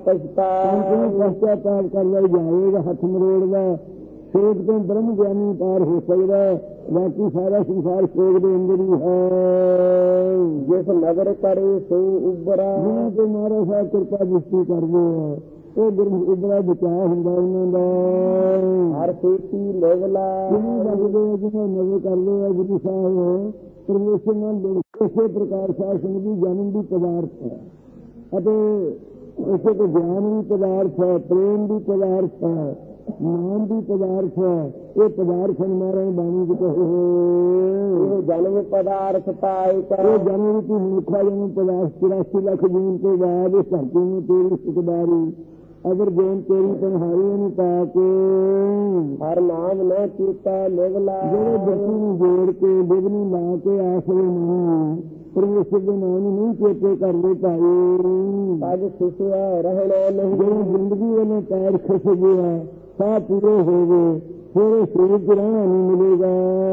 ਪਛਤਾਪ ਕਰਦਾ ਜਾਏਗਾ ਹੱਥ ਮਰੋੜਦਾ ਸੋਚ ਤੋਂ ਬ੍ਰਹਮ ਗਿਆਨੀ ਪਾਰ ਹੋ ਸਕਦਾ ਬਾਕੀ ਸਾਰਾ ਸੰਸਾਰ ਸੋਚ ਦੇ ਅੰਦਰ ਹੀ ਹੈ ਜਿਸ ਨਗਰ ਕਰੇ ਸੋ ਉਬਰਾ ਜਿਹਨਾਂ ਤੇ ਮਹਾਰਾਜ ਸਾਹਿਬ ਕਿਰਪਾ ਦ੍ਰਿਸ਼ਟੀ ਕਰਦੇ ਆ ਉਹ ਗੁਰੂ ਉਬਰਾ ਬਚਾਅ ਹੁੰਦਾ ਉਹਨਾਂ ਦਾ ਹਰ ਸੇਤੀ ਲੇਵਲਾ ਜਿਹਨੂੰ ਲੱਗਦੇ ਜਿਹਨਾਂ ਨਜ਼ਰ ਕਰਦੇ ਆ ਗੁਰੂ ਸਾਹਿਬ ਪਰਮੇਸ਼ਰ ਨਾਲ ਇਸੇ ਪ੍ਰਕਾਰ ਸਾਧ ਸੰਗਤ ਜੀ ਜਨਮ ਵੀ ਪਦਾਰਥ ਹੈ ਅਤੇ ਇਸੇ ਤੋਂ ਗਿਆਨ ਵੀ ਪਦਾਰਥ ਹੈ, ਪ੍ਰੇਮ ਵੀ ਪਦਾਰਥ ਹੈ, ਨਾਮ ਵੀ ਪਦਾਰਥ ਹੈ। ਇਹ ਪਦਾਰਥ ਮਹਾਰਾਜ ਬਾਣੀ ਵਿੱਚ ਕਹੇ ਜਨਮ ਪਦਾਰਥ ਪਾਇ ਇਹ ਜਨਮ ਵਿੱਚ ਮਨੁੱਖਾ ਜਨਮ ਪਦਾਰਥ 84 ਲੱਖ ਜੀਵਨ ਤੋਂ ਬਾਅਦ ਇਸ ਧਰਤੀ ਨੂੰ ਤੇਰੀ ਸਿਕਦਾਰੀ ਅਗਰ ਜੇਨ ਤੇਰੀ ਤਨਹਾਰੀ ਨੂੰ ਪਾ ਕੇ ਹਰ ਨਾਮ ਨਾ ਚੇਤਾ ਲਿਵਲਾ ਜਿਹੜੇ ਬੱਚੀ ਨੂੰ ਜੋੜ ਕੇ ਲਿਵ ਨੂੰ ਲਾ ਕੇ ਆਸਰੇ ਨਹੀਂ ਪਰਮੇਸ਼ਰ ਦੇ ਨਾਮ ਨੂੰ ਨਹੀਂ ਚੇਤੇ ਕਰਦੇ ਭਾਈ ਅੱਜ ਖੁਸ਼ਿਆ ਰਹਿਣਾ ਨਹੀਂ ਜਿਹੜੀ ਜ਼ਿੰਦਗੀ ਵੱਲੋਂ ਪੈਰ ਖਸ ਗਿਆ ਸਾਹ ਪੂਰੇ ਹੋ ਗਏ ਫਿਰ ਸੂਰਜ ਰਹਿਣਾ ਨਹੀਂ ਮਿਲੇਗਾ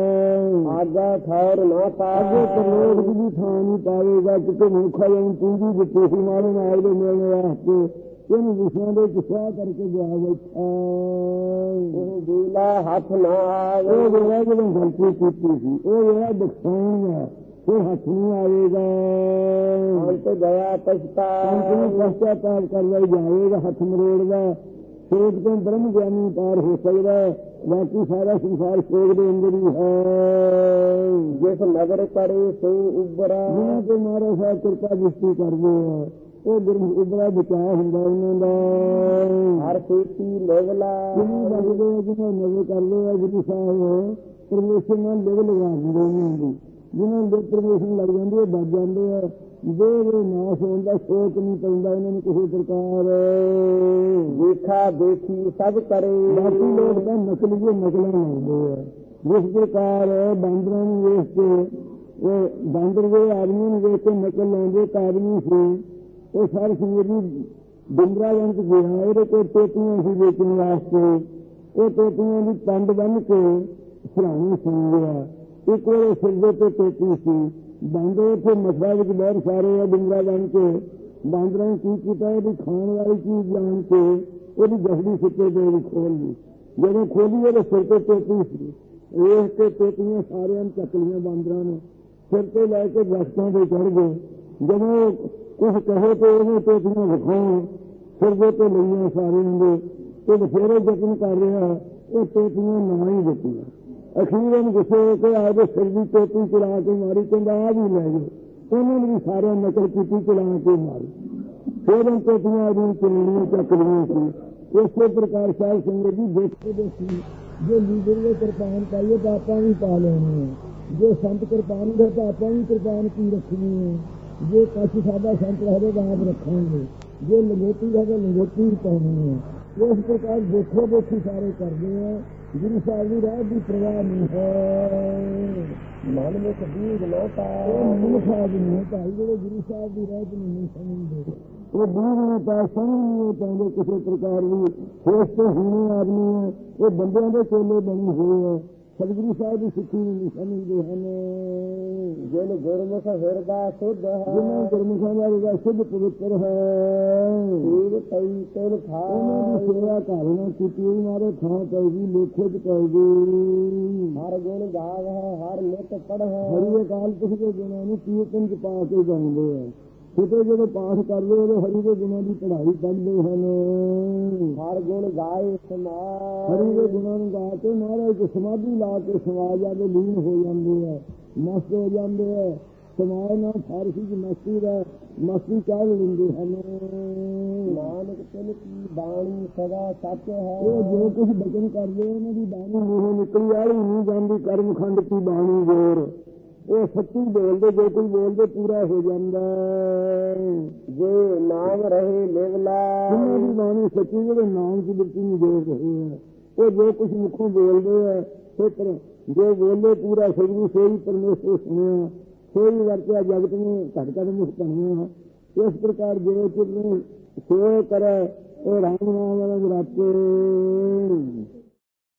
ਆਗਾ ਠਹਿਰ ਨਾ ਪਾਵੇ ਲੋਕ ਵੀ ਥਾਂ ਨਹੀਂ ਪਾਵੇਗਾ ਕਿਤੇ ਮਨੁੱਖਾ ਜਨ ਪੂੰਜੀ ਦਿੱਤੀ ਸੀ ਮਾਰੇ ਨਾਲ ਦੇ ਮਿਲਣ ਵਾਸਤੇ ਇਹਨੂੰ ਵਿਸ਼ਿਆਂ ਦੇ ਕਿਸਾ ਕਰਕੇ ਗਿਆ ਬੈਠਾ ਉਹ ਬੀਲਾ ਹੱਥ ਨਾ ਆਵੇ ਉਹ ਜਿਹੜਾ ਜਦੋਂ ਗਲਤੀ ਕੀਤੀ ਸੀ ਉਹ ਜਿਹੜਾ ਦੁਖਾਉਣਾ ਫਿਰ ਹੱਥ ਨਹੀਂ ਆਵੇਗਾ ਅੰਤ ਗਿਆ ਪਛਤਾਪ ਕਰਦਾ ਜਾਏਗਾ ਹੱਥ ਮਰੋੜਦਾ ਸੋਚ ਤੋਂ ਬ੍ਰਹਮ ਗਿਆਨੀ ਪਾਰ ਹੋ ਸਕਦਾ ਬਾਕੀ ਸਾਰਾ ਸੰਸਾਰ ਸੋਚ ਦੇ ਅੰਦਰ ਹੀ ਹੈ ਜਿਸ ਨਗਰ ਕਰੇ ਸੋ ਉਬਰਾ ਜਿਹਨਾਂ ਤੇ ਮਹਾਰਾਜ ਸਾਹਿਬ ਕਿਰਪਾ ਦ੍ਰਿਸ਼ਟੀ ਕਰਦੇ ਆ ਉਹ ਗੁਰੂ ਉਬਰਾ ਬਚਾਅ ਹੁੰਦਾ ਉਹਨਾਂ ਦਾ ਹਰ ਸੇਤੀ ਲੇਵਲਾ ਜਿਹਨੂੰ ਲੱਗਦੇ ਆ ਜਿਹਨਾਂ ਨਜ਼ਰ ਕਰਦੇ ਆ ਗੁਰੂ ਸਾਹਿਬ ਪਰਮੇਸ਼ਰ ਨਾਲ ਲਿਵ ਲਗਾ ਦਿੰਦੇ ਉਹਨਾਂ ਦੀ ਜਿਹਨਾਂ ਦੇ ਪਰਮੇਸ਼ਰ ਲੱਗ ਜਾਂਦੇ ਉਹ ਬਚ ਜਾਂਦੇ ਆ ਦੇ ਨਾਸ਼ ਹੋਣ ਦਾ ਸੋਚ ਨਹੀਂ ਪੈਂਦਾ ਇਹਨਾਂ ਨੂੰ ਕਿਸੇ ਪ੍ਰਕਾਰ ਦੇਖਾ ਦੇਖੀ ਸਭ ਕਰੇ ਬਾਕੀ ਲੋਕ ਤਾਂ ਨਕਲੀਏ ਨਕਲਾਂ ਲਾਉਂਦੇ ਆ ਜਿਸ ਪ੍ਰਕਾਰ ਬਾਂਦਰਾਂ ਨੂੰ ਵੇਖ ਕੇ ਉਹ ਬਾਂਦਰ ਦੇ ਆਦਮੀ ਨੂੰ ਵੇਖ ਕੇ ਨਕਲ ਲਾਉਂਦੇ ਇੱਕ ਆਦਮੀ ਸੀ ਉਹ ਸਾਰੀ ਸੰਗਤੀ ਬਿੰਦਰਾਵਨ ਚ ਗਿਆ ਉਹਦੇ ਕੋਲ ਟੋਪੀਆਂ ਸੀ ਵੇਚਣ ਵਾਸਤੇ ਉਹ ਟੋਪੀਆਂ ਦੀ ਪੰਡ ਬੰਨ੍ਹ ਕੇ ਸਰਾਣੇ ਸੁਣ ਗਿਆ ਇੱਕ ਉਹਦੇ ਸਿਰ ਤੇ ਟੋਪੀ ਸੀ ਬਾਂਦਰ ਉੱਥੇ ਮਸਲਾ ਵਿੱਚ ਬਹੁਤ ਸਾਰੇ ਆ ਬਿੰਦਰਾ ਬਣ ਕੇ ਬਾਂਦਰਾਂ ਨੇ ਕੀ ਕੀਤਾ ਉਹਦੀ ਖਾਣ ਵਾਲੀ ਚੀਜ਼ ਜਾਣ ਕੇ ਉਹਦੀ ਗਸੜੀ ਸਿੱਟੇ ਤੇ ਉਹਦੀ ਖੋਲ ਲਈ ਜਦੋਂ ਖੋਲੀ ਉਹਦੇ ਸਿਰ ਤੇ ਟੋਪੀ ਸੀ ਵੇਖ ਕੇ ਟੋਪੀਆਂ ਸਾਰਿਆਂ ਨੂੰ ਚੱਕ ਲਈਆਂ ਬਾਂਦਰਾਂ ਨੇ ਸਿਰ ਤੇ ਲੈ ਕੇ ਦਰਖਤਾਂ ਤੇ ਚੜ੍ਹ ਗਏ ਜਦੋਂ ਕੁਝ ਕਹੇ ਤੇ ਉਹਨੇ ਟੋਪੀਆਂ ਵਿਖਾਉਣ ਸਿਰ ਤੇ ਲਈਆਂ ਸਾਰਿਆਂ ਦੇ ਤੇ ਬਥੇਰੇ ਯਤਨ ਕਰ ਰਿਹਾ ਉਹ ਟੋਪੀਆਂ ਨਾ ਹੀ ਦਿੱਤੀਆਂ ਅਖੀਰ ਨੂੰ ਗੁੱਸੇ ਹੋ ਕੇ ਆਪਦੇ ਸਿਰ ਦੀ ਟੋਪੀ ਚਲਾ ਕੇ ਮਾਰੀ ਕਹਿੰਦਾ ਆ ਵੀ ਲੈ ਗਏ ਉਹਨਾਂ ਨੇ ਵੀ ਸਾਰਿਆਂ ਨਕਲ ਕੀਤੀ ਚਲਾ ਕੇ ਮਾਰੀ ਫਿਰ ਉਹ ਟੋਪੀਆਂ ਆਪਣੀ ਚਲਾਉਣੀਆਂ ਚੱਕ ਲਈਆਂ ਸੀ ਇਸੇ ਪ੍ਰਕਾਰ ਸਾਧ ਸੰਗਤ ਜੀ ਦੇਖਦੇ ਸੀ ਜੇ ਲੀਡਰ ਦੇ ਕਿਰਪਾਨ ਪਾਈਏ ਤਾਂ ਆਪਾਂ ਵੀ ਪਾ ਲੈਣੀ ਹੈ ਜੇ ਸੰਤ ਕਿਰਪਾਨ ਦੇ ਤਾਂ ਆਪਾਂ ਵੀ ਕਿਰਪਾਨ ਕੀ ਰੱਖਣੀ ਹੈ ਜੇ ਕਾਸ਼ੀ ਸਾਡਾ ਸੰਤ ਰਹੇ ਤਾਂ ਆਪ ਰੱਖਾਂਗੇ ਜੇ ਲੰਗੋਟੀ ਹੈ ਤਾਂ ਲੰਗੋਟੀ ਹੀ ਪਾਉਣੀ ਹੈ ਇਸ ਪ੍ਰਕਾਰ ਦੇਖੋ ਦੇਖੀ ਸਾਰੇ ਕਰਦੇ ਆ ਗੁਰੂ ਸਾਹਿਬ ਦੀ ਰਾਹ ਦੀ ਪ੍ਰਵਾਹ ਨਹੀਂ ਹੈ ਮਨ ਵਿੱਚ ਬੀਜ ਨਾ ਪਾਏ ਗੁਰੂ ਸਾਹਿਬ ਨੇ ਭਾਈ ਜਿਹੜੇ ਗੁਰੂ ਸਾਹਿਬ ਦੀ ਰਾਹ ਨੂੰ ਨਹੀਂ ਸਮਝਦੇ ਉਹ ਬੀਜ ਨੇ ਤਾਂ ਸਮਝ ਨਹੀਂ ਪਾਉਂਦੇ ਕਿਸੇ ਪ੍ਰਕਾਰ ਦੀ ਹੋਸ਼ ਤੋਂ ਹੋਣੇ ਆਦਮੀ ਹੈ ਉਹ ਬੰਦਿਆਂ ਦੇ ਚੇਲੇ ਬਣੇ ਹੋਏ ਹੈ ਸਤਿਗੁਰੂ ਸਾਹਿਬ ਦੀ ਸਿੱਖੀ ਨੂੰ ਨਹੀਂ ਸਮਝਦੇ ਹਨ ਜਿਹਨੂੰ ਗੁਰਮੁਖ ਹਿਰਦਾ ਸ਼ੁੱਧ ਹੈ ਜਿਹਨੂੰ ਗੁਰਮੁਖਾਂ ਦਾ ਹਿਰਦਾ ਸ਼ੁੱਧ ਪਵਿੱਤਰ ਹੈ ਇਹ ਕਈ ਤਿੰਨ ਥਾਂ ਉਹਨਾਂ ਦੀ ਸੇਵਾ ਕਰਨਾ ਕੀਤੀ ਮਾਰੇ ਥਾਂ ਪਏਗੀ ਲੇਖੇ ਚ ਪਏਗੀ ਹਰ ਗੁਣ ਗਾਵ ਹੈ ਹਰ ਨਿਤ ਪੜ੍ਹ ਹੈ ਹਰੀ ਅਕਾਲ ਪੁਰਖ ਦੇ ਗੁਣਾਂ ਨੂੰ ਕੀਰਤਨ ਚ ਪਾ ਕੇ ਗਾਉਂਦੇ ਆ ਛੋਟੇ ਜਦੋਂ ਪਾਠ ਕਰਦੇ ਉਦੋਂ ਹਰੀ ਦੇ ਗੁਣਾਂ ਦੀ ਪੜ੍ਹਾਈ ਪੜ੍ਹਦੇ ਹਨ। ਹਰ ਗੁਣ ਗਾਏ ਸਮਾਜ, ਹਰੀ ਦੇ ਗੁਣਾਂ ਨੂੰ ਗਾ ਕੇ ਮਹਾਰਾਜ ਸਮਾਧੀ ਲਾ ਕੇ ਸਮਾਜਾਂ ਦੇ ਲੀਨ ਹੋ ਜਾਂਦੇ ਹੈ, ਮਸਤ ਹੋ ਜਾਂਦੇ ਹੈ। ਸਮਾਜ ਨਾਲ ਫਾਰਸੀ ਦੀ ਮਸਤੀ ਚਾਹ ਲੈਂਦੇ ਹਨ। ਨਾਨਕ ਤਿਲ ਕੀ ਬਾਣੀ ਸਦਾ ਸੱਚ ਹੈ। ਉਹ ਜੋ ਕੁਝ ਬਚਨ ਕਰਦੇ ਉਹਨਾਂ ਦੀ ਬਾਣੀ ਮੂੰਹੋਂ ਨਿਕਲੀ ਵਾਲੀ ਨਹੀਂ ਜਾਂਦੀ। ਕਰਮ ਖੰਡ ਕੀ ਬਾਣੀ ਜੋਰ, ਉਹ ਸੱਚੀ ਬੋਲਦੇ, ਜੋ ਕੋਈ ਬੋਲਦੇ ਪੂਰਾ ਹੋ ਜਾਂਦਾ। ਜੇ ਨਾਮ ਰਹੇ ਲਿਵਲਾ, ਉਹਨਾਂ ਦੀ ਬਾਣੀ ਸੱਚੀ ਜਿਹੜੇ ਨਾਮ ਦੀ ਬਿਰਤੀ ਨੂੰ ਜੋੜ ਰਹੇ ਹੈ। ਉਹ ਜੋ ਕੁਝ ਮੁਖੋਂ ਬੋਲਦੇ ਹੈ ਫਿਰ ਜੋ ਬੋਲੇ ਪੂਰਾ ਸਗੂ ਸੋਈ ਪਰਮੇਸ਼ਰ ਸੁਣਿਆ, ਸੋਈ ਵਰਤਿਆ ਜਗਤ ਨੂੰ ਘਟ ਘਟ ਮੁਖ ਬਣਿਆ। ਇਸ ਪ੍ਰਕਾਰ ਜੋ ਚਿਰ ਨੂੰ ਸੋ ਕਰੇ ਉਹ ਰਾਮ ਨਾਮ ਵਾਲਾ ਰਾਤੇ।